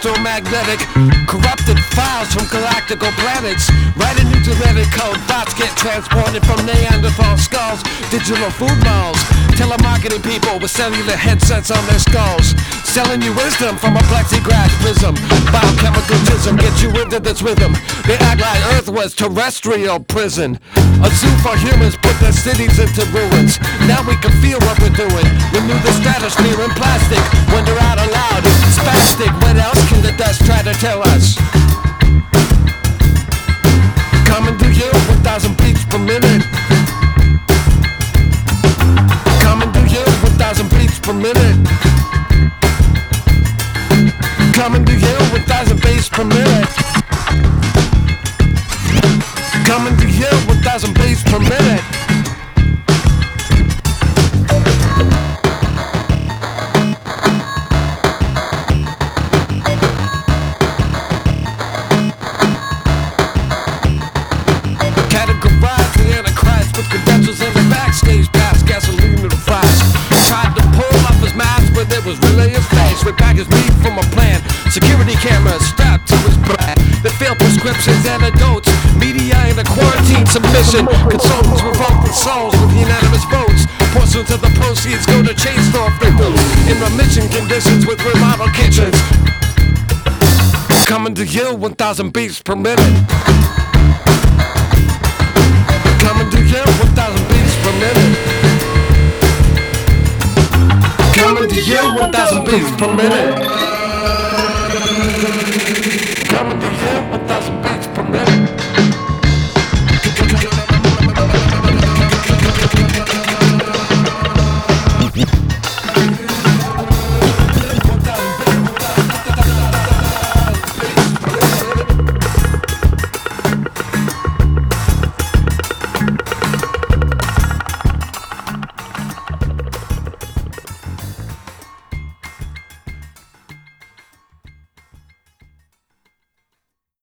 electromagnetic, corrupted files from galactical planets. Write a new genetic code, thoughts get transported from Neanderthal skulls. Digital food malls, telemarketing people with cellular headsets on their skulls, selling you wisdom from a plexiglass prism. Biochemical jism gets you into this rhythm. They act like Earth was terrestrial prison. A zoo for humans put their cities into ruins. Now we can feel what we're doing. Renew the stratosphere in plastic. Wonder out aloud, spastic. What else can the dust try to tell us? Coming to you, 1,000 beats per minute. Coming to you, 1,000 beats per minute. Coming to you, 1,000 beats per minute. Coming to you, 1,000 beats per minute. Categorize the Antichrist with credentials in the backstage pass, gasoline to the fries. Tried to pull off his mask, but it was really his face. Repackaged meat from a plant, security cameras strapped to his back. They failed prescriptions, antidotes, media in a quarantine submission. Consultants revolt their souls with unanimous votes. Portions of the proceeds go to chain store victims in remission conditions with remodel kitchens. Coming to you, 1,000 beats per minute. Coming to you, 1,000 beats per minute. Coming to you, 1,000 beats per minute. Coming to you, 1,000